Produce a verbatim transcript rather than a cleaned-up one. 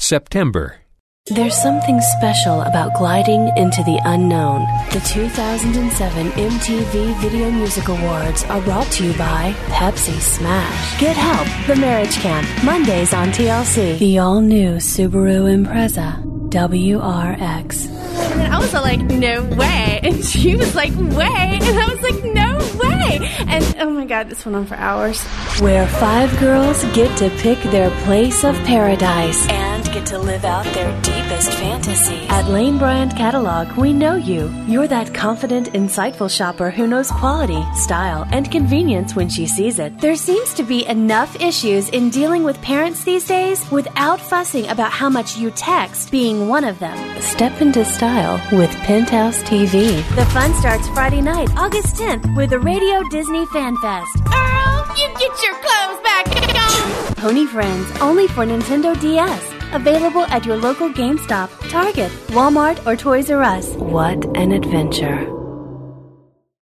September. There's something special about gliding into the unknown. The two thousand seven M T V Video Music Awards are brought to you by Pepsi Smash. Get Help, The Marriage Camp, Mondays on T L C. The all-new Subaru Impreza W R X. And then I was like, no way. And she was like, way. And I was like, no way. And oh my God, this went on for hours. Where five girls get to pick their place of paradise and get to live out their deepest fantasies. At Lane Bryant Catalog, we know you. You're that confident, insightful shopper who knows quality, style, and convenience when she sees it. There seems to be enough issues in dealing with parents these days without fussing about how much you text being one of them. Step into style with Penthouse T V. The fun starts Friday night, August tenth, with the Radio Disney Fan Fest. Earl, you get your clothes back. Pony Friends, only for Nintendo D S. Available at your local GameStop, Target, Walmart, or Toys R Us. What an adventure.